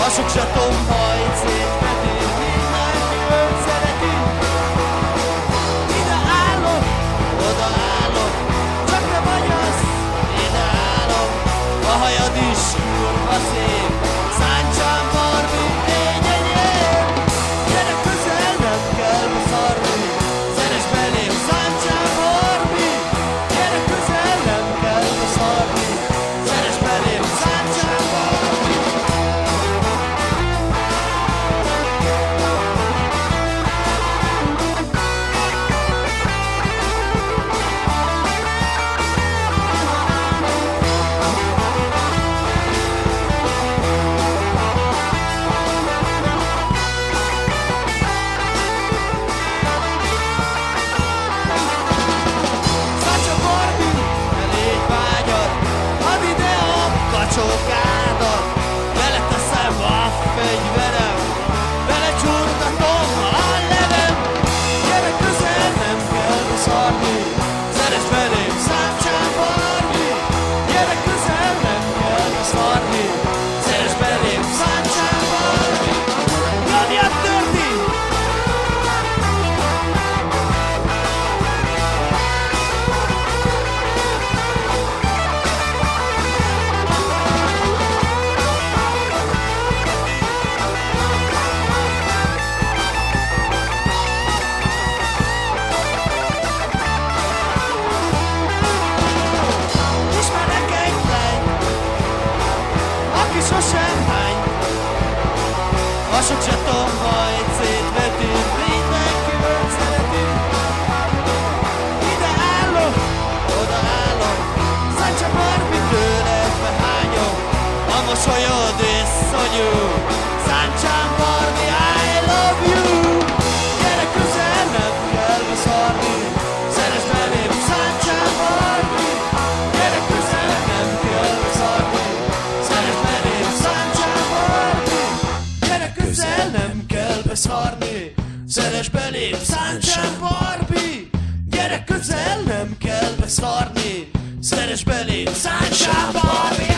A sok zsatom hajt szétvető, mindenkit szeretünk. Ide állok, oda állok, csak te vagy az, ide állok. A hajad is kurva szép, Száncsán Barbi, légy enyém. Gyere közel, nem kell beszarni, szeress belém, Száncsán Barbi. Gyere közel, nem kell beszarni, szeress belém, Száncsán Barbi. Csókádat, beleteszem a fegyverem, belecsúrtatom a levem. Gyere közel, nem kell beszarni, szeress belém, Száncsán Barbi. Gyere közel, nem kell beszarni, szeress belém, Száncsán Barbi. Nyomjad törti! Sosem hány, a sok zsatom hajt szétvetünk, mindenkit szeretünk. Ide állok, oda állok, Száncsán Barbi, tőled behányok. A mosolyod iszonyú, Száncsán Barbi, I love you. Gyere közel, nem kell beszarni, szeress belém, Száncsán Barbi. Gyere közel, nem kell beszarni, szeress belém, Száncsán Barbi. Gyere közel, nem kell beszarni, szeress belém, Száncsán Barbi. Gyere közel, nem kell beszarni, szeress belém, Száncsán Barbi.